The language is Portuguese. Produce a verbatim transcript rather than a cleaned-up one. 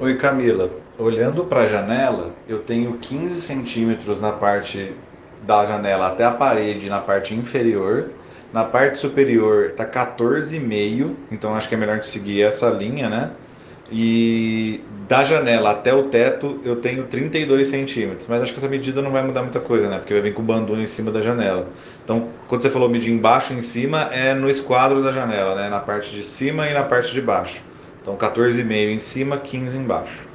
Oi Camila, olhando para a janela, eu tenho quinze centímetros na parte da janela até a parede, na parte inferior. Na parte superior tá quatorze e meio, então acho que é melhor de seguir essa linha, né? E da janela até o teto eu tenho trinta e dois centímetros, mas acho que essa medida não vai mudar muita coisa, né? Porque vai vir com o bandu em cima da janela. Então, quando você falou medir embaixo e em cima, é no esquadro da janela, né? Na parte de cima e na parte de baixo. Então, quatorze e meio em cima, quinze embaixo.